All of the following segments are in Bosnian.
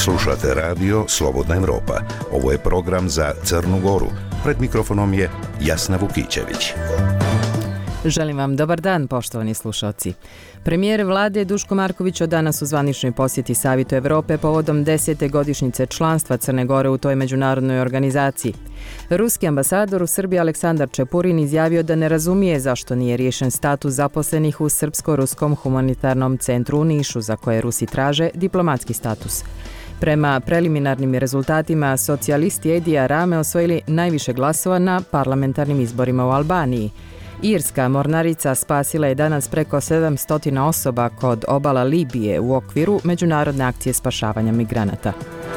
Slušate radio Slobodna Evropa. Ovo je program za Crnu Goru. Pred mikrofonom je Jasna Vukićević. Želim vam dobar dan, poštovani slušalci. Premijer vlade Duško Marković od danas u zvaničnoj posjeti Savetu Evrope povodom 10. godišnjice članstva Crne Gore u toj međunarodnoj organizaciji. Ruski ambasador u Srbiji Aleksandar Čepurin izjavio da ne razumije zašto nije riješen status zaposlenih u Srpsko-ruskom humanitarnom centru u Nišu, za koje Rusi traže diplomatski status. Prema preliminarnim rezultatima, socijalisti Edija Rame osvojili najviše glasova na parlamentarnim izborima u Albaniji. Irska mornarica spasila je danas preko 700 osoba kod obala Libije u okviru međunarodne akcije spašavanja migranata.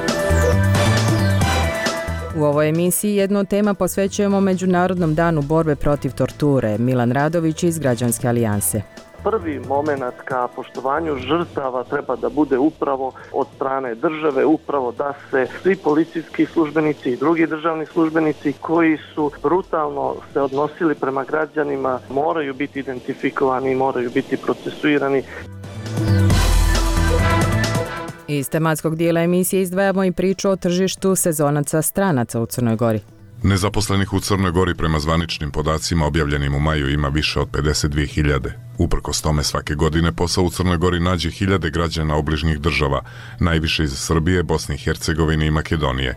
U ovoj emisiji jednu tema posvećujemo Međunarodnom danu borbe protiv torture. Milan Radović iz Građanske alijanse. Prvi moment ka poštovanju žrtava treba da bude upravo od strane države, upravo da se svi policijski službenici i drugi državni službenici koji su brutalno se odnosili prema građanima moraju biti identifikovani, moraju biti procesuirani. Iz tematskog dijela emisije izdvajamo i priču o tržištu sezonaca stranaca u Crnoj Gori. Nezaposlenih u Crnoj Gori prema zvaničnim podacima objavljenim u maju ima više od 52.000. Uprkos tome svake godine posao u Crnoj Gori nađe hiljade građana obližnjih država, najviše iz Srbije, Bosne i Hercegovine i Makedonije.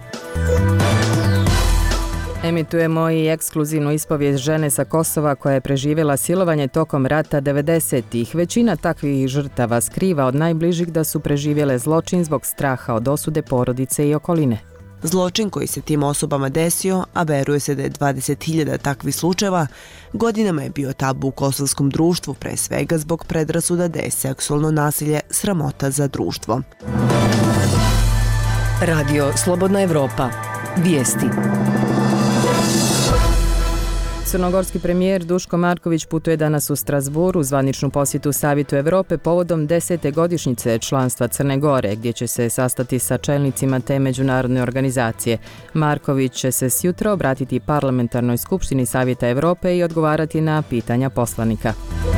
Emitujemo i ekskluzivnu ispovijest žene sa Kosova koja je preživjela silovanje tokom rata 90-ih. Većina takvih žrtava skriva od najbližih da su preživjele zločin zbog straha od osude porodice i okoline. Zločin koji se tim osobama desio, a veruje se da je 20.000 takvih slučajeva, godinama je bio tabu u kosovskom društvu, pre svega zbog predrasuda da je seksualno nasilje sramota za društvo. Radio Slobodna Evropa. Vijesti. Crnogorski premijer Duško Marković putuje danas u Strasbourg u zvaničnu posjetu Savetu Evrope povodom 10. godišnjice članstva Crne Gore, gdje će se sastati sa čelnicima te međunarodne organizacije. Marković će se sjutra obratiti parlamentarnoj skupštini Saveta Evrope i odgovarati na pitanja poslanika.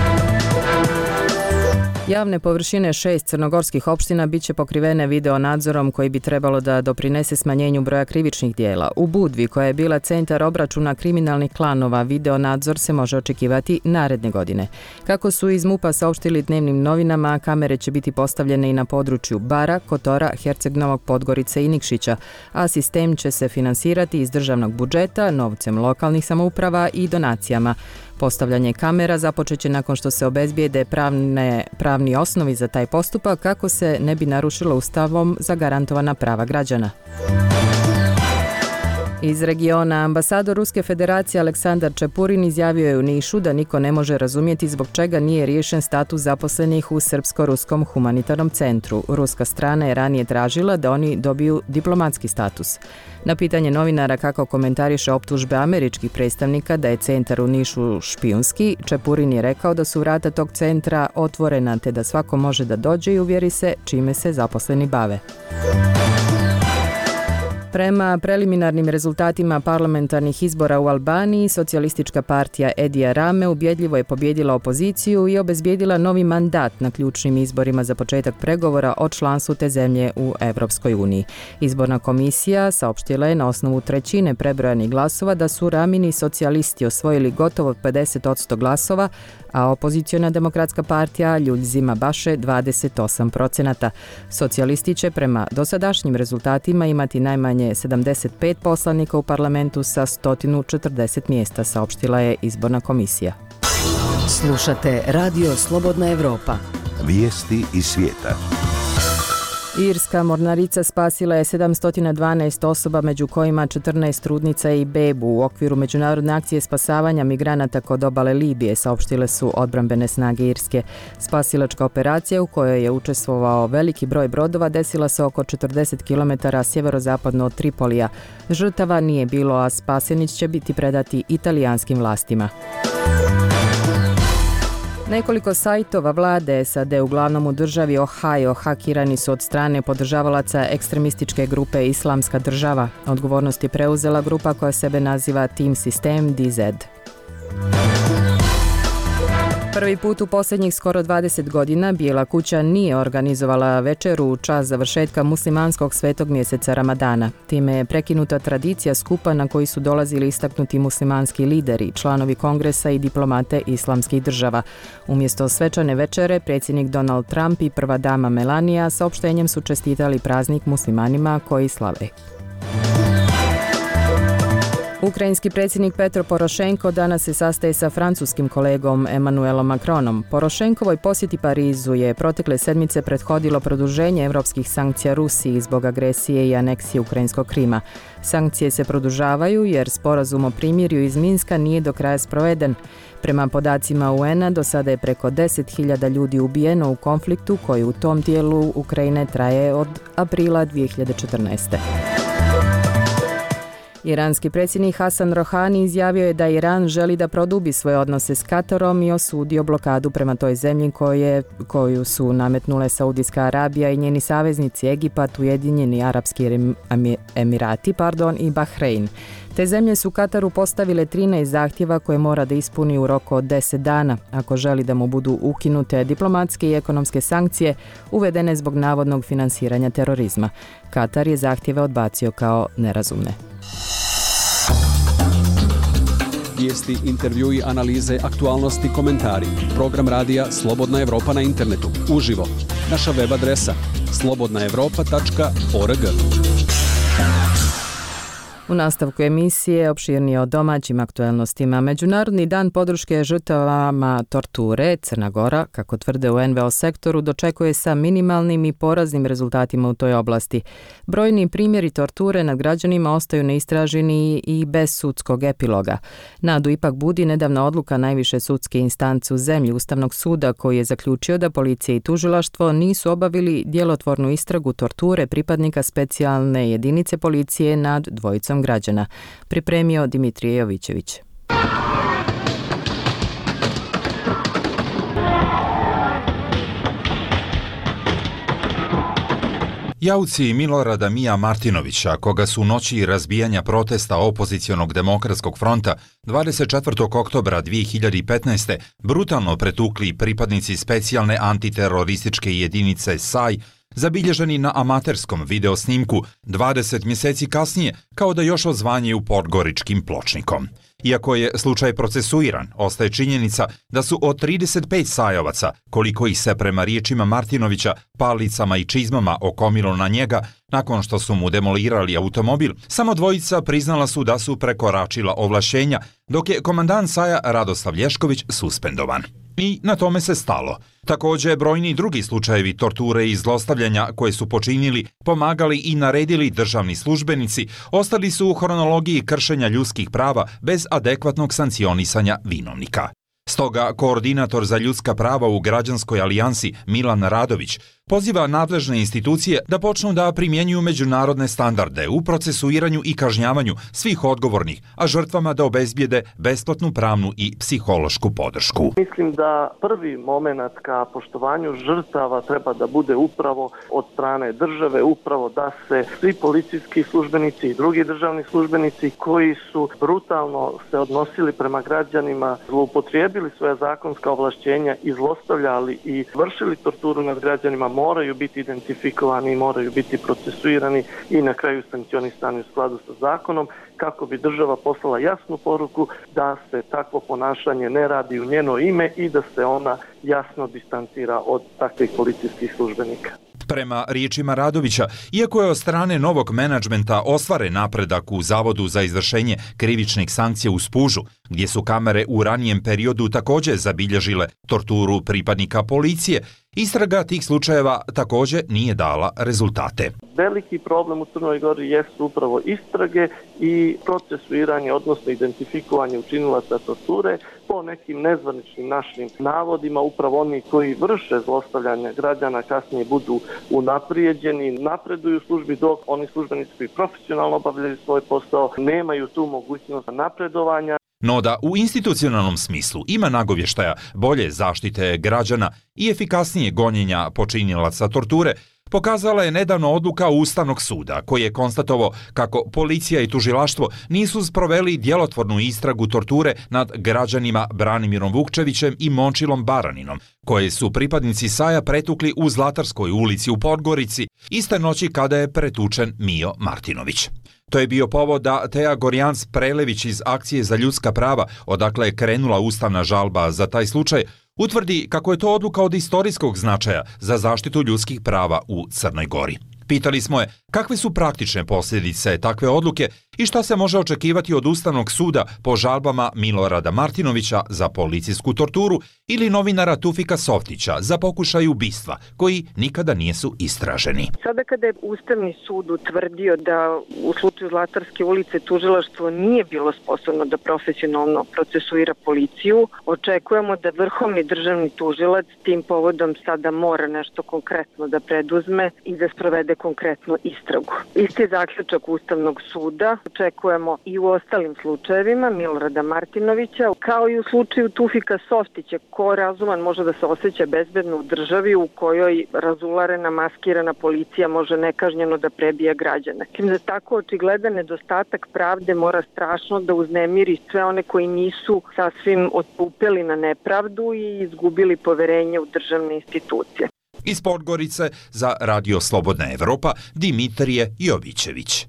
Javne površine 6 crnogorskih opština bit će pokrivene video nadzorom koji bi trebalo da doprinese smanjenju broja krivičnih dijela. U Budvi, koja je bila centar obračuna kriminalnih klanova, video nadzor se može očekivati naredne godine. Kako su iz MUP-a saopštili dnevnim novinama, kamere će biti postavljene i na području Bara, Kotora, Herceg Novog Podgorice i Nikšića, a sistem će se finansirati iz državnog budžeta, novcem lokalnih samouprava i donacijama. Postavljanje kamera započeće nakon što se obezbijede pravni osnovi za taj postupak kako se ne bi narušilo ustavom zagarantovana prava građana. Iz regiona ambasador Ruske federacije Aleksandar Čepurin izjavio je u Nišu da niko ne može razumjeti zbog čega nije riješen status zaposlenih u Srpsko-ruskom humanitarnom centru. Ruska strana je ranije tražila da oni dobiju diplomatski status. Na pitanje novinara kako komentariše optužbe američkih predstavnika da je centar u Nišu špijunski, Čepurin je rekao da su vrata tog centra otvorena te da svako može da dođe i uvjeri se čime se zaposleni bave. Prema preliminarnim rezultatima parlamentarnih izbora u Albaniji, socijalistička partija Edija Rame ubjedljivo je pobjedila opoziciju i obezbijedila novi mandat na ključnim izborima za početak pregovora o članstvu te zemlje u Evropskoj uniji. Izborna komisija saopštila je na osnovu trećine prebrojanih glasova da su Ramini socijalisti osvojili gotovo 50% glasova, a opoziciona demokratska partija Ljuljzima Baše 28%. Socijalisti će prema dosadašnjim rezultatima imati najmanje 75 poslanika u parlamentu sa 140 mjesta, saopštila je izborna komisija. Slušate Radio Slobodna Evropa. Vijesti iz svijeta. Irska mornarica spasila je 712 osoba, među kojima 14 trudnica i bebu u okviru međunarodne akcije spasavanja migranata kod obale Libije, saopštile su odbrambene snage Irske. Spasilačka operacija u kojoj je učestvovao veliki broj brodova desila se oko 40 km sjeverozapadno od Tripolija. Žrtava nije bilo, a spasenić će biti predati italijanskim vlastima. Nekoliko sajtova vlade SAD uglavnom u državi Ohio hakirani su od strane podržavalaca ekstremističke grupe Islamska država. Odgovornost je preuzela grupa koja sebe naziva Team System DZ. Prvi put u posljednjih skoro 20 godina Bijela kuća nije organizovala večeru u čast završetka muslimanskog svetog mjeseca Ramadana. Time je prekinuta tradicija skupa na koji su dolazili istaknuti muslimanski lideri, članovi kongresa i diplomate islamskih država. Umjesto svečane večere, predsjednik Donald Trump i prva dama Melania saopštenjem su čestitali praznik muslimanima koji slave. Ukrajinski predsjednik Petro Porošenko danas se sastaje sa francuskim kolegom Emmanuelom Macronom. Porošenkovoj posjeti Parizu je protekle sedmice prethodilo produženje europskih sankcija Rusiji zbog agresije i aneksije ukrajinskog Krima. Sankcije se produžavaju jer sporazum o primirju iz Minska nije do kraja sproveden. Prema podacima UN-a do sada je preko 10.000 ljudi ubijeno u konfliktu koji u tom dijelu Ukrajine traje od aprila 2014. Iranski predsjednik Hasan Rohani izjavio je da Iran želi da produbi svoje odnose s Katarom i osudio blokadu prema toj zemlji koju su nametnule Saudijska Arabija i njeni saveznici Egipat, Ujedinjeni Arapski Emirati i Bahrein. Te zemlje su Kataru postavile 13 zahtjeva koje mora da ispuni u roku od 10 dana ako želi da mu budu ukinute diplomatske i ekonomske sankcije uvedene zbog navodnog finansiranja terorizma. Katar je zahtjeve odbacio kao nerazumne. Vijesti, intervjui, analize, aktualnosti, komentari. Program radija Slobodna Evropa na internetu. Uživo. Naša web adresa slobodnaevropa.org. U nastavku emisije opširnije o domaćim aktualnostima. Međunarodni dan podrške žrtvama torture Crna Gora, kako tvrde u NVO sektoru, dočekuje sa minimalnim i poraznim rezultatima u toj oblasti. Brojni primjeri torture nad građanima ostaju neistraženi i bez sudskog epiloga. Nadu ipak budi nedavna odluka najviše sudske instance u zemlji Ustavnog suda koji je zaključio da policija i tužilaštvo nisu obavili djelotvornu istragu torture pripadnika specijalne jedinice policije nad dvojicom građana. Pripremio Dimitrije Jovićević. Jauci Milorada Mija Martinovića, koga su u noći razbijanja protesta opozicionog demokratskog fronta 24. oktobra 2015. brutalno pretukli pripadnici specijalne antiterorističke jedinice SAJ, zabilježeni na amaterskom videosnimku 20 mjeseci kasnije kao da još odzvanjaju podgoričkim pločnikom. Iako je slučaj procesuiran, ostaje činjenica da su od 35 sajovaca, koliko ih se prema riječima Martinovića palicama i čizmama okomilo na njega nakon što su mu demolirali automobil, samo dvojica priznala su da su prekoračila ovlašćenja, dok je komandant SAJ-a Radoslav Lješković suspendovan. I na tome se stalo. Također, brojni drugi slučajevi torture i zlostavljanja koje su počinili, pomagali i naredili državni službenici, ostali su u hronologiji kršenja ljudskih prava bez adekvatnog sankcionisanja vinovnika. Stoga, koordinator za ljudska prava u Građanskoj alijansi Milan Radović poziva nadležne institucije da počnu da primjenjuju međunarodne standarde u procesuiranju i kažnjavanju svih odgovornih, a žrtvama da obezbijede besplatnu pravnu i psihološku podršku. Mislim da prvi moment ka poštovanju žrtava treba da bude upravo od strane države, upravo da se svi policijski službenici i drugi državni službenici koji su brutalno se odnosili prema građanima, zloupotrijebili svoja zakonska ovlašćenja i zlostavljali i vršili torturu nad građanima, moraju biti identifikovani, moraju biti procesuirani i na kraju sankcionisani u skladu sa zakonom kako bi država poslala jasnu poruku da se takvo ponašanje ne radi u njeno ime i da se ona jasno distancira od takvih policijskih službenika. Prema riječima Radovića, iako je od strane novog menadžmenta ostvaren napredak u Zavodu za izvršenje krivičnih sankcija u Spužu, gdje su kamere u ranijem periodu također zabilježile torturu pripadnika policije, istraga tih slučajeva također nije dala rezultate. Veliki problem u Crnoj Gori jesu upravo istrage i procesuiranje, odnosno identifikovanje učinilaca torture po nekim nezvaničnim našim navodima. Upravo oni koji vrše zlostavljanje građana kasnije budu unaprijeđeni, napreduju u službi, dok oni službenici koji profesionalno obavljaju svoj posao nemaju tu mogućnost napredovanja. No da u institucionalnom smislu ima nagovještaja bolje zaštite građana i efikasnije gonjenja počinilaca torture, pokazala je nedavno odluka Ustavnog suda, koji je konstatovao kako policija i tužilaštvo nisu sproveli djelotvornu istragu torture nad građanima Branimirom Vukčevićem i Momčilom Baraninom, koje su pripadnici SAJ-a pretukli u Zlatarskoj ulici u Podgorici, iste noći kada je pretučen Mio Martinović. To je bio povod da Teja Gorjans Prelević iz Akcije za ljudska prava, odakle je krenula ustavna žalba za taj slučaj, utvrdi kako je to odluka od istorijskog značaja za zaštitu ljudskih prava u Crnoj Gori. Pitali smo je kakve su praktične posljedice takve odluke i šta se može očekivati od Ustavnog suda po žalbama Milorada Martinovića za policijsku torturu ili novinara Tufika Softića za pokušaj ubistva, koji nikada nisu istraženi. Sada kada je Ustavni sud utvrdio da u slučaju Zlatarske ulice tužilaštvo nije bilo sposobno da profesionalno procesuira policiju, očekujemo da vrhovni državni tužilac tim povodom sada mora nešto konkretno da preduzme i da sprovede konkretnu istragu. Isti zaključak Ustavnog suda očekujemo i u ostalim slučajevima Milorada Martinovića, kao i u slučaju Tufika Softića, ko razuman može da se osjeća bezbedno u državi u kojoj razularena, maskirana policija može nekažnjeno da prebija građane. Da tako očigledan nedostatak pravde mora strašno da uznemiri sve one koji nisu sasvim odstupili na nepravdu i izgubili poverenje u državne institucije. Iz Podgorice za Radio Slobodna Evropa, Dimitrije Jovićević.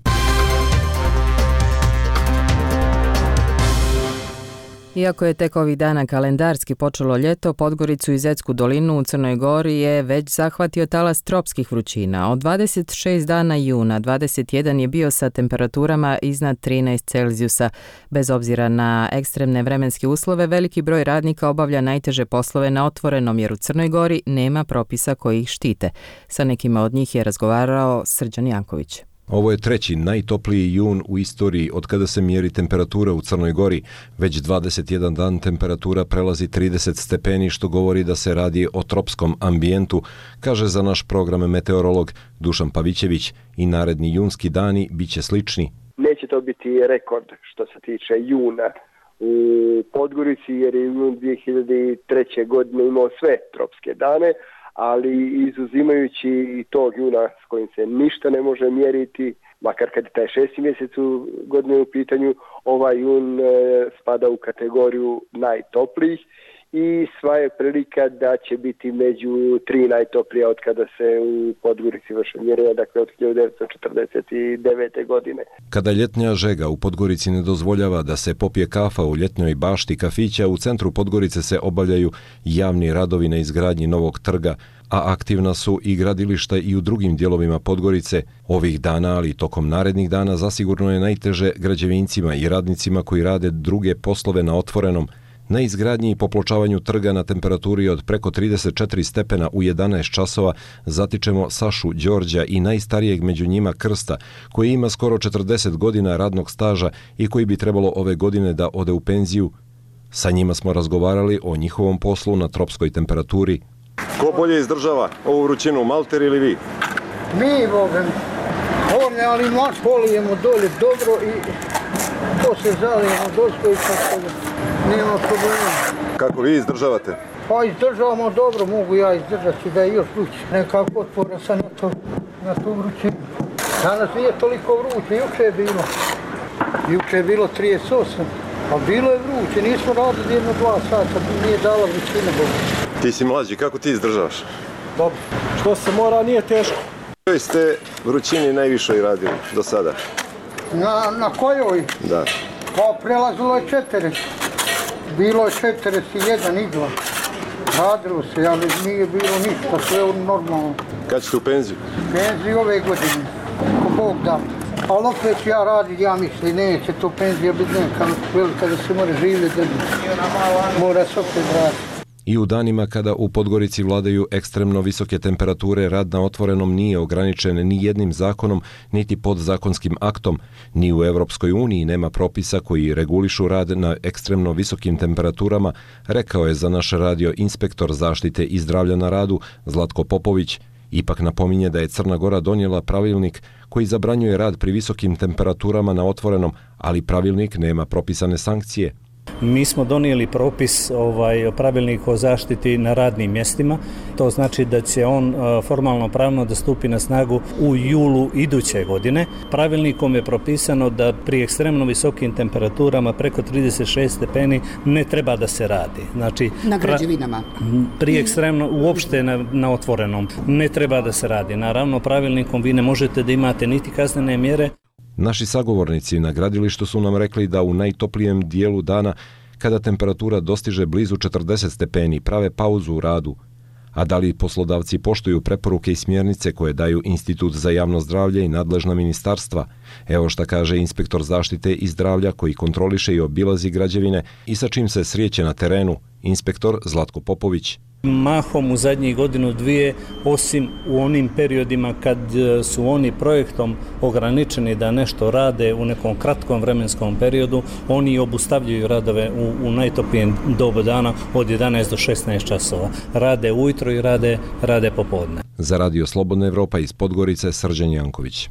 Iako je tek ovih dana kalendarski počelo ljeto, Podgoricu i Zetsku dolinu u Crnoj Gori je već zahvatio talas tropskih vrućina. Od 26 dana juna 21 je bio sa temperaturama iznad 13 Celzijusa. Bez obzira na ekstremne vremenske uslove, veliki broj radnika obavlja najteže poslove na otvorenom jer u Crnoj Gori nema propisa koji ih štite. Sa nekima od njih je razgovarao Srđan Janković. Ovo je treći najtopliji jun u istoriji od kada se mjeri temperatura u Crnoj Gori. Već 21 dan temperatura prelazi 30 stepeni, što govori da se radi o tropskom ambijentu, kaže za naš program meteorolog Dušan Pavićević, i naredni junski dani bit će slični. Neće to biti rekord što se tiče juna u Podgorici, jer je jun 2003. godine imao sve tropske dane, ali izuzimajući tog juna s kojim se ništa ne može mjeriti, makar kad je taj 6. mjesec godine u pitanju, ovaj jun spada u kategoriju najtoplijih i sva je prilika da će biti među 3 najtoplija od kada se u Podgorici vrše mjerenja, dakle od 1949. godine. Kada ljetnja žega u Podgorici ne dozvoljava da se popije kafa u ljetnjoj bašti kafića, u centru Podgorice se obavljaju javni radovi na izgradnji novog trga, a aktivna su i gradilišta i u drugim dijelovima Podgorice. Ovih dana, ali i tokom narednih dana, zasigurno je najteže građevincima i radnicima koji rade druge poslove na otvorenom. Na izgradnji i popločavanju trga na temperaturi od preko 34 stepena u 11 časova zatičemo Sašu Đorđa i najstarijeg među njima Krsta, koji ima skoro 40 godina radnog staža i koji bi trebalo ove godine da ode u penziju. Sa njima smo razgovarali o njihovom poslu na tropskoj temperaturi. Ko bolje izdržava ovu vrućinu, Malter ili vi? Mi, Bogan, ali mač polijemo dolje dobro i poslije zalijemo dosto i tako da nema problema. Kako vi izdržavate? Pa izdržavamo dobro, mogu ja izdržati da je još vruće. Nekako otvora sam na tu vrućinu. Danas nije toliko vruće, juče je bilo. Juče je bilo 38, a bilo je vruće, nismo radili 1-2 sata, nije dala vrućina. Ti si mlađi, kako ti izdržavaš? Dobro, što se mora nije teško. Koji ste vrućini najviše radili do sada? Na kojoj? Da. Pa prelazilo je 4. Bilo je 41 igla. Radilo se, ali nije bilo ništa, sve normalno. Kad ćete u penziju? Penziju ove godine, ko Bog da. Ali opet ja radim, ja mislim, neće to penzija biti neka velika da se mora živjeti. Mora se opet raditi. I u danima kada u Podgorici vladaju ekstremno visoke temperature, rad na otvorenom nije ograničen ni jednim zakonom, niti podzakonskim aktom. Ni u Evropskoj uniji nema propisa koji regulišu rad na ekstremno visokim temperaturama, rekao je za naš radio inspektor zaštite i zdravlja na radu Zlatko Popović. Ipak napominje da je Crna Gora donijela pravilnik koji zabranjuje rad pri visokim temperaturama na otvorenom, ali pravilnik nema propisane sankcije. Mi smo donijeli propis pravilnik o zaštiti na radnim mjestima. To znači da će on formalno pravno da stupi na snagu u julu iduće godine. Pravilnikom je propisano da pri ekstremno visokim temperaturama preko 36 stepeni ne treba da se radi. Znači, na građevinama. Pri ekstremno, uopšte na otvorenom, ne treba da se radi. Naravno, pravilnikom vi ne možete da imate niti kaznene mjere. Naši sagovornici na gradilištu su nam rekli da u najtoplijem dijelu dana, kada temperatura dostiže blizu 40 stepeni, prave pauzu u radu. A da li poslodavci poštuju preporuke i smjernice koje daju Institut za javno zdravlje i nadležna ministarstva? Evo šta kaže inspektor zaštite i zdravlja koji kontroliše i obilazi građevine i sa čim se sreće na terenu, inspektor Zlatko Popović. Mahom u zadnjih godinu dvije, osim u onim periodima kad su oni projektom ograničeni da nešto rade u nekom kratkom vremenskom periodu, oni obustavljaju radove u najtoplijem dobu dana od 11 do 16 časova. Rade ujutro i rade popodne. Za Radio Slobodna Evropa iz Podgorice, Srđan Janković.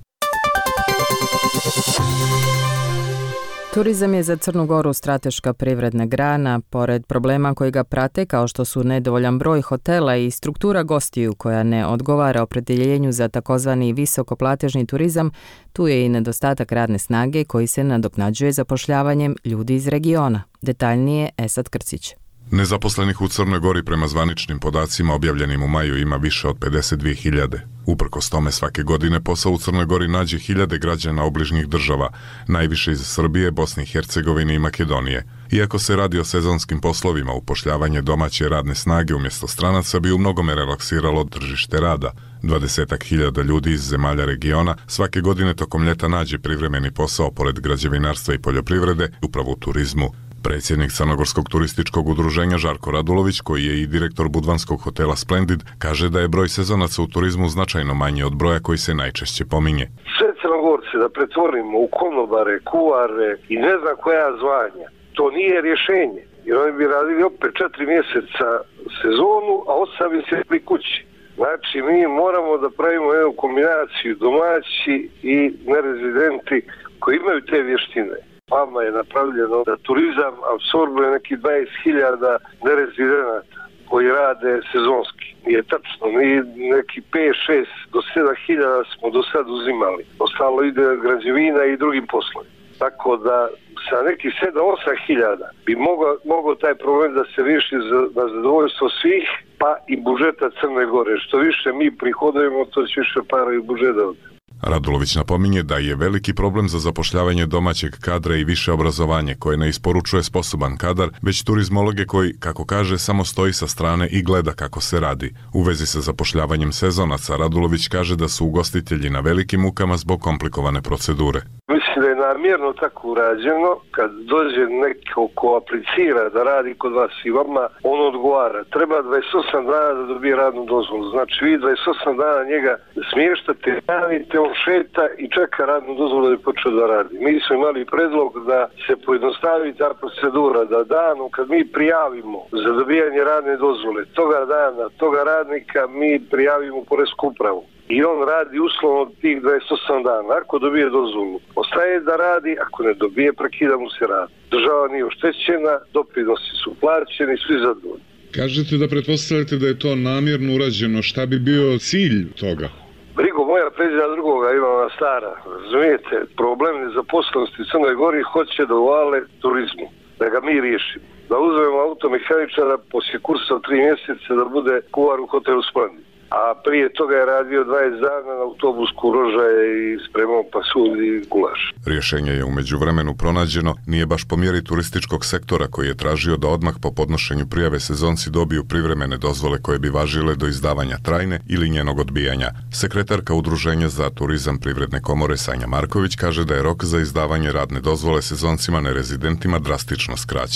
Turizam je za Crnu Goru strateška privredna grana, pored problema koji ga prate kao što su nedovoljan broj hotela i struktura gostiju koja ne odgovara opredjeljenju za takozvani visokoplatežni turizam, tu je i nedostatak radne snage koji se nadoknađuje zapošljavanjem ljudi iz regiona. Detaljnije Esad Krcić. Nezaposlenih u Crnoj Gori prema zvaničnim podacima objavljenim u maju ima više od 52.000. Uprkos tome svake godine posao u Crnoj Gori nađe hiljade građana obližnjih država, najviše iz Srbije, Bosne i Hercegovine i Makedonije. Iako se radi o sezonskim poslovima, upošljavanje domaće radne snage umjesto stranaca bi u mnogome relaksiralo tržište rada. 20.000 ljudi iz zemalja regiona svake godine tokom ljeta nađe privremeni posao pored građevinarstva i poljoprivrede, upravo u turizmu. Predsjednik Crnogorskog turističkog udruženja Žarko Radulović, koji je i direktor budvanskog hotela Splendid, kaže da je broj sezonaca u turizmu značajno manji od broja koji se najčešće pominje. Sve Crnogorce da pretvorimo u konobare, kuvare i ne znam koja zvanja, to nije rješenje. Jer oni bi radili opet 4 mjeseca sezonu, a 8 mjeseci kući. Znači, mi moramo da pravimo jednu kombinaciju domaći i nerezidenti koji imaju te vještine. Vama je napravljeno da turizam apsorbuje neki 20.000 nerezidenata koji rade sezonski. Nije tačno, mi neki 5, 6 do 7.000 smo do sad uzimali. Ostalo ide građevina i drugim poslovima. Tako da sa nekih 7-8.000 bi mogao taj problem da se riješi na zadovoljstvo svih, pa i budžeta Crne Gore. Što više mi prihodujemo, to će više para i budžeta ovdje. Radulović napominje da je veliki problem za zapošljavanje domaćeg kadra i više obrazovanje koje ne isporučuje sposoban kadar, već turizmologe koji, kako kaže, samo stoji sa strane i gleda kako se radi. U vezi sa zapošljavanjem sezonaca, Radulović kaže da su ugostitelji na velikim mukama zbog komplikovane procedure. Mislim da je namjerno tako urađeno, kad dođe neko ko aplicira da radi kod vas i vama, on odgovara. Treba 28 dana da dobije radnu dozvolu. Znači vi 28 dana njega smještate, radite, on šeta i čeka radnu dozvolu da bi počeo da radi. Mi smo imali predlog da se pojednostavi ta procedura, da danom kad mi prijavimo za dobijanje radne dozvole, toga dana, toga radnika mi prijavimo u poresku upravu. I on radi uslovno tih 28 dana. Ako dobije dozvolu, ostaje da radi, ako ne dobije, prekida mu se rad. Država nije oštećena, doprinosi su plaćeni, svi zadovoljni. Kažete da pretpostavljate da je to namjerno urađeno. Šta bi bio cilj toga? Brigo moja pređena drugoga ima ona stara. Razumijete, problem nezaposlenosti u Crnoj Gori hoće da uvale turizmu, da ga mi riješimo. Da uzmemo automehaničara poslije kursa od 3 mjeseca da bude kuvar u hotelu Splendid. A prije toga je radio 20 dana na autobusku rožaje i spremao pasulj i gulaš. Rješenje je u međuvremenu pronađeno, nije baš po mjeri turističkog sektora koji je tražio da odmah po podnošenju prijave sezonci dobiju privremene dozvole koje bi važile do izdavanja trajne ili njenog odbijanja. Sekretarka Udruženja za turizam Privredne komore Sanja Marković kaže da je rok za izdavanje radne dozvole sezoncima nerezidentima drastično skraćen.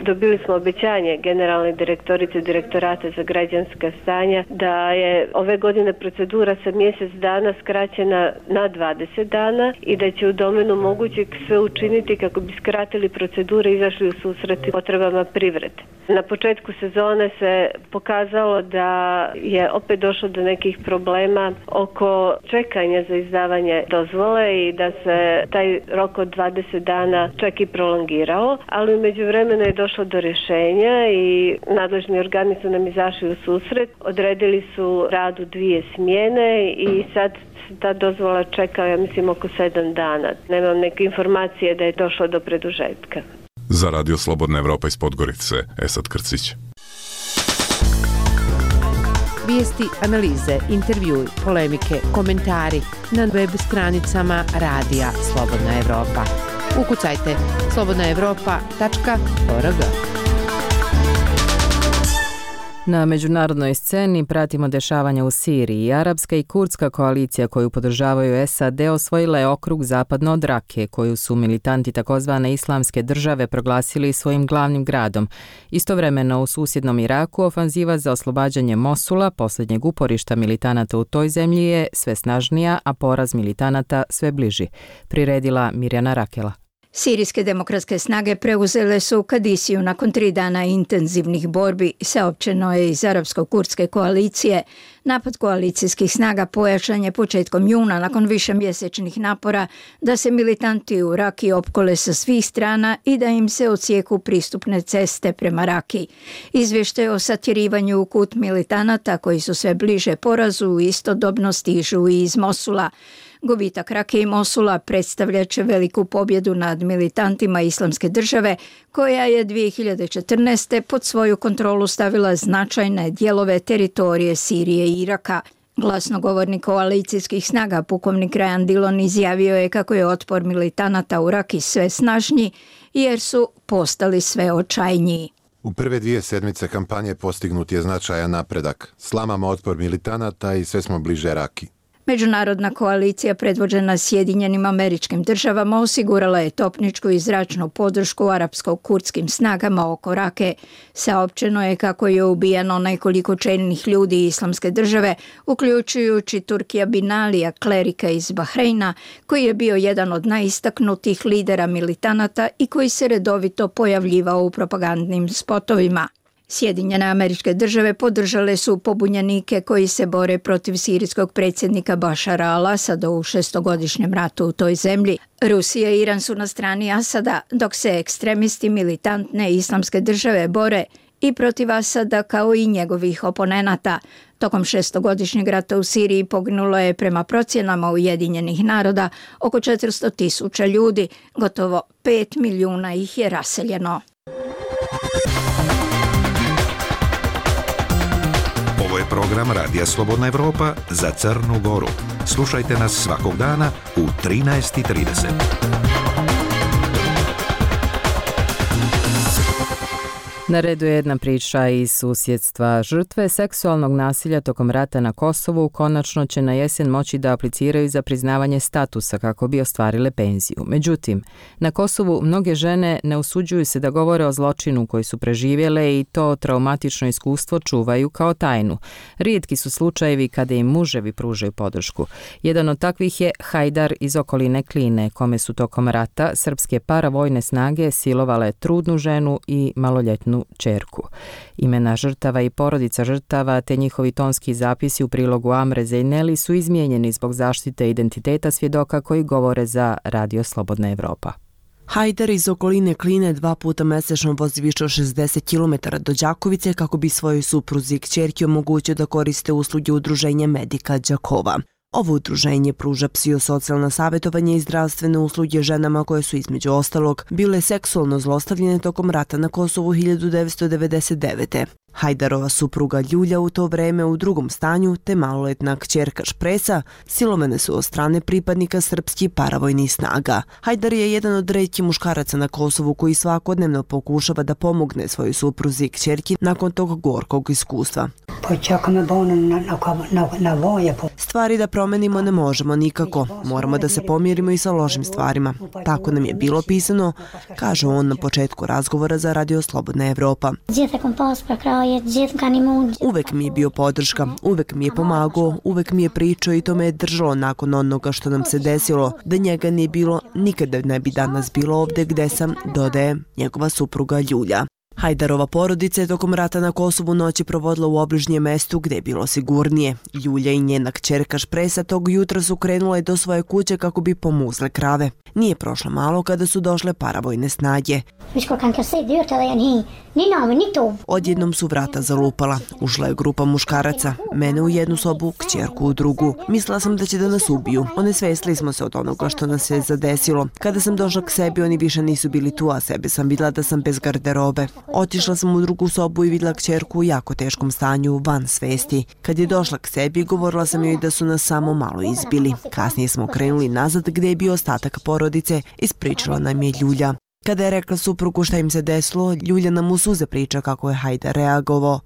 Dobili smo obećanje generalne direktorice Direktorata za građanska stanja da je ove godine procedura sa mjesec dana skraćena na 20 dana i da će u domenu mogućeg sve učiniti kako bi skratili procedure i izašli u susret potrebama privrede. Na početku sezone se pokazalo da je opet došlo do nekih problema oko čekanja za izdavanje dozvole i da se taj rok od 20 dana čak i prolongirao, ali u međuvremenu je došlo do rješenja i nadležni organi su nam izašli u susret, odredili su rad u 2 smjene i sad ta dozvola čeka, ja mislim, oko 7 dana. Nemam neke informacije da je došlo do produžetka. Za Radio Slobodna Evropa iz Podgorice, Esad Krcić. Vijesti, analize, intervjui, polemike, komentari na web stranicama Radija Slobodna Evropa. Ukucajte slobodnaevropa.org. Na međunarodnoj sceni pratimo dešavanja u Siriji. Arapska i kurdska koalicija koju podržavaju SAD osvojila je okrug zapadno od Rake, koju su militanti takozvane Islamske države proglasili svojim glavnim gradom. Istovremeno u susjednom Iraku ofanziva za oslobađanje Mosula, posljednjeg uporišta militanata u toj zemlji, je sve snažnija, a poraz militanata sve bliži. Priredila Mirjana Rakela. Sirijske demokratske snage preuzele su Kadisiju nakon 3 dana intenzivnih borbi, saopćeno je iz Arapsko-kurdske koalicije. Napad koalicijskih snaga pojačan je početkom juna nakon višemjesečnih napora da se militanti u Raki opkole sa svih strana i da im se odsjeku pristupne ceste prema Raki. Izvještaj o satjerivanju u kut militanata koji su sve bliže porazu istodobno stižu i iz Mosula. Gubitak Rake i Mosula predstavljat će veliku pobjedu nad militantima Islamske države, koja je 2014. pod svoju kontrolu stavila značajne dijelove teritorije Sirije i Iraka. Glasnogovornik koalicijskih snaga pukovnik Ryan Dillon izjavio je kako je otpor militanata u Raki sve snažniji jer su postali sve očajniji. U prve 2 sedmice kampanje postignut je značajan napredak. Slamamo otpor militanata i sve smo bliže Raki. Međunarodna koalicija predvođena Sjedinjenim Američkim Državama osigurala je topničku i zračnu podršku arapsko-kurdskim snagama oko Rake. Saopćeno je kako je ubijeno nekoliko čelnih ljudi Islamske države, uključujući Turkija bin Alija, klerika iz Bahreina, koji je bio jedan od najistaknutih lidera militanata i koji se redovito pojavljivao u propagandnim spotovima. Sjedinjene Američke Države podržale su pobunjenike koji se bore protiv sirijskog predsjednika Bašara al-Asada u 6-godišnjem ratu u toj zemlji. Rusija i Iran su na strani Asada, dok se ekstremisti militantne Islamske države bore i protiv Asada kao i njegovih oponenata. Tokom 6-godišnjeg rata u Siriji poginulo je prema procjenama Ujedinjenih naroda oko 400.000 ljudi, gotovo 5 milijuna ih je raseljeno. Ovo je program Radija Slobodna Evropa za Crnu Goru. Slušajte nas svakog dana u 13:30. Na redu je jedna priča iz susjedstva. Žrtve seksualnog nasilja tokom rata na Kosovu konačno će na jesen moći da apliciraju za priznavanje statusa kako bi ostvarile penziju. Međutim, na Kosovu mnoge žene ne usuđuju se da govore o zločinu koji su preživjele i to traumatično iskustvo čuvaju kao tajnu. Rijetki su slučajevi kada im muževi pružaju podršku. Jedan od takvih je Hajdar iz okoline Kline, kome su tokom rata srpske paravojne snage silovale trudnu ženu i maloljetnu ćerku. Imena žrtava i porodica žrtava te njihovi tonski zapisi u prilogu Amre Zejneli su izmijenjeni zbog zaštite identiteta svjedoka koji govore za Radio Slobodna Evropa. Hajdar iz okoline Kline 2 puta mesečno vozi više od 60 km do Đakovice kako bi svojoj supruzi i kćerki omogućio da koriste usluge udruženja Medika Đakova. Ovo udruženje pruža psihosocijalno savjetovanje i zdravstvene usluge ženama koje su između ostalog bile seksualno zlostavljene tokom rata na Kosovu 1999. Hajdarova supruga Ljulja u to vreme u drugom stanju te maloletna kćerka Špresa silovane su od strane pripadnika srpskih paravojnih snaga. Hajdar je jedan od retkih muškaraca na Kosovu koji svakodnevno pokušava da pomogne svojoj supruzi i kćerki nakon tog gorkog iskustva. Stvari da promenimo ne možemo nikako. Moramo da se pomirimo i sa lošim stvarima. Tako nam je bilo pisano, kaže on na početku razgovora za Radio Slobodna Evropa. Uvek mi je bio podrška, uvek mi je pomagao, uvek mi je pričao i to me je držalo nakon onoga što nam se desilo. Da njega nije bilo, nikada ne bi danas bilo ovde gde sam, dodaje njegova supruga Ljulja. Hajdarova porodica je tokom rata na Kosovu noći provodila u obližnjem mestu gde je bilo sigurnije. Ljulja i njena kćerka Špresa tog jutra su krenule do svoje kuće kako bi pomuzle krave. Nije prošlo malo kada su došle paravojne snage. Odjednom su vrata zalupala. Ušla je grupa muškaraca, mene u jednu sobu, kćerku u drugu. Mislila sam da će da nas ubiju. Onesvestili smo se od onoga što nas se zadesilo. Kada sam došla k sebi, oni više nisu bili tu, a sebe sam vidjela da sam bez garderobe. Otišla sam u drugu sobu i vidjela kćerku u jako teškom stanju, van svesti. Kad je došla k sebi, govorila sam joj da su nas samo malo izbili. Kasnije smo krenuli nazad gdje je bio ostatak porodice, ispričala nam je Ljulja. Kada je rekla suprugu šta im se desilo, Ljulja nam u suze priča kako je Hajdar reagovao.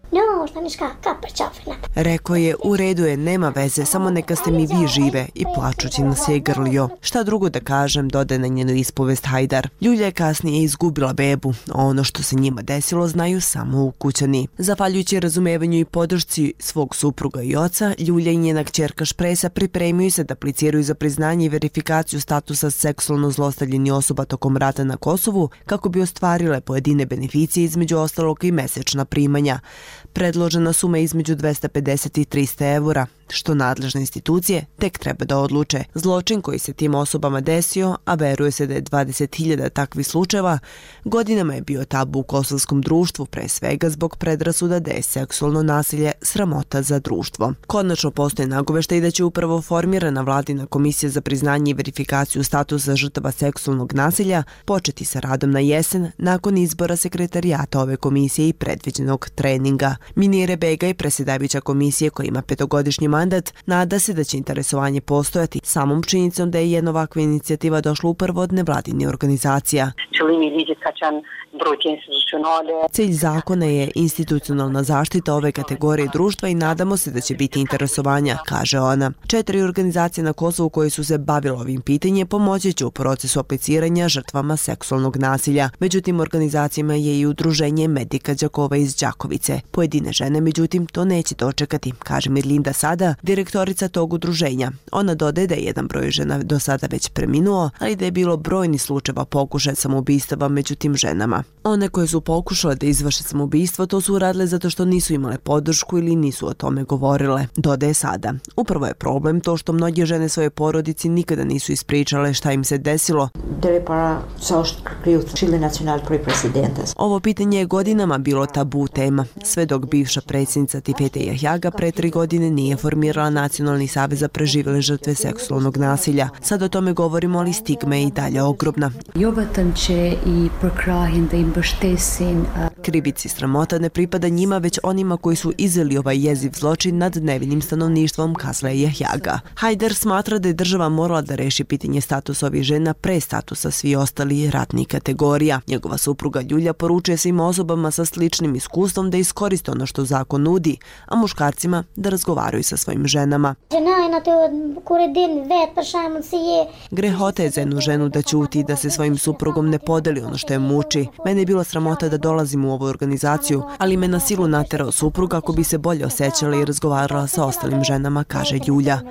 Rekao je, u redu je, nema veze, samo neka ste mi vi žive, i plačući nas je grlio. Šta drugo da kažem, dodaje na njenu ispovest Hajdar. Ljulja je kasnije izgubila bebu, a ono što se njima desilo znaju samo ukućani. Zahvaljujući razumevanju i podršci svog supruga i oca, Ljulja i njena kćerka Špresa pripremaju se da apliciraju za priznanje i verifikaciju statusa seksualno zlostavljenih osoba tokom rata na Kosovu, kako bi ostvarile pojedine beneficije, između ostalog i mesečna primanja. Predložena suma je između 250 i 300 evra, što nadležne institucije tek treba da odluče. Zločin koji se tim osobama desio, a veruje se da je 20.000 takvih slučajeva, godinama je bio tabu u kosovskom društvu, pre svega zbog predrasuda da je seksualno nasilje sramota za društvo. Konačno postoje nagoveštaj da će upravo formirana vladina komisija za priznanje i verifikaciju statusa žrtava seksualnog nasilja početi sa radom na jesen nakon izbora sekretarijata ove komisije i predviđenog treninga. Minire Begaj, predsjedavajuća komisije koja ima 5-godišnji mandat, nada se da će interesovanje postojati samom činjenicom da je jedna ovakva inicijativa došla upravo od nevladine organizacija. Cilj zakona je institucionalna zaštita ove kategorije društva i nadamo se da će biti interesovanja, kaže ona. 4 organizacije na Kosovu koje su se bavile ovim pitanjem pomoći će u procesu apliciranja žrtvama seksualnog nasilja. Međutim, organizacijama je i udruženje Medika Đakova iz Đakovice. Pojedine žene, međutim, to neće dočekati, kaže Mirlinda Sada, direktorica tog udruženja. Ona dodaje da je jedan broj žena do sada već preminuo, ali da je bilo brojni slučajeva pokušaja samoubistava među tim ženama. One koje su pokušale da izvrše samoubistvo, to su uradile zato što nisu imale podršku ili nisu o tome govorile, dodaje Sada. Upravo je problem to što mnoge žene svoje porodici nikada nisu ispričale šta im se desilo. Ovo pitanje je godinama bilo tabu tema, sve dok bivša predsjednica Tifete Jahjaga pre 3 godine nije formirala Nacionalni savez za preživjele žrtve seksualnog nasilja. Sad o tome govorimo, ali stigma je i dalje ogromna. Krivici i sramota ne pripada njima, već onima koji su izveli ovaj jeziv zločin nad nevinim stanovništvom, kazala je Jahjaga. Hajdar smatra da je država morala da reši pitanje statusa ovih žena pre statusa svi ostali ratnih kategorija. Njegova supruga Ljulja poručuje svim osobama sa sličnim iskustvom da iskoriste ono što zakon nudi, a muškarcima da razgovaraju sa svojim ženama. Grehota je za jednu ženu da ćuti i da se svojim suprugom ne podeli ono što je muči. Mene je bilo sramota da dolazim u ovu organizaciju, ali me na silu naterao suprug kako bi se bolje osjećala i razgovarala sa ostalim ženama, kaže Ljulja.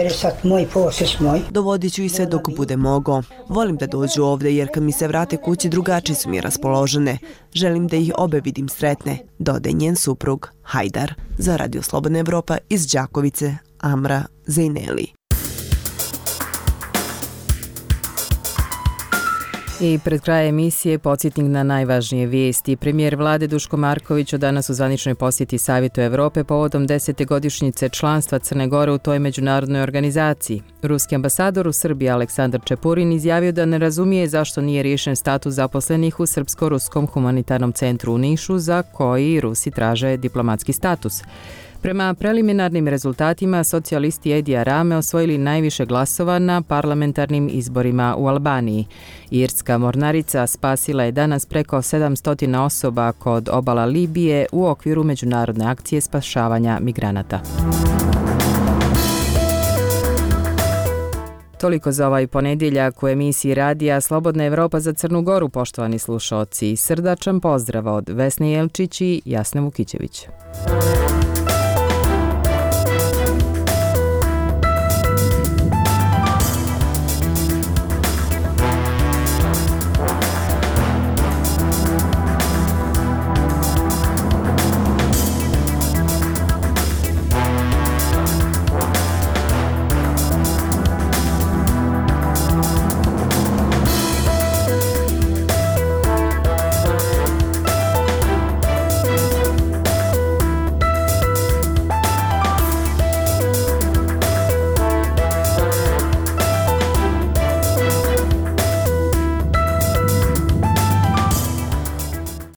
Dovodit ću i sve dok bude mogao. Volim da dođu ovdje jer kad mi se vrate kući drugačije su mi raspoložene. Želim da ih obe vidim sretne, dodaje njen suprug Hajdar. Za Radio Slobodna Evropa iz Đakovice, Amra Zejneli. I pred krajem emisije podsjetnik na najvažnije vijesti. Premijer vlade Duško Marković od danas u zvaničnoj posjeti Savetu Evrope povodom 10. godišnjice članstva Crne Gore u toj međunarodnoj organizaciji. Ruski ambasador u Srbiji Aleksandar Čepurin izjavio da ne razumije zašto nije riješen status zaposlenih u Srpsko-ruskom humanitarnom centru u Nišu za koji Rusi traže diplomatski status. Prema preliminarnim rezultatima, socijalisti Edija Rame osvojili najviše glasova na parlamentarnim izborima u Albaniji. Irska mornarica spasila je danas preko 700 osoba kod obala Libije u okviru međunarodne akcije spašavanja migranata. Toliko za ovaj ponedjeljak u emisiji radija Slobodna Evropa za Crnu Goru, poštovani slušaoci. Srdačan pozdrav od Vesne Jelčić i Jasne Vukićević.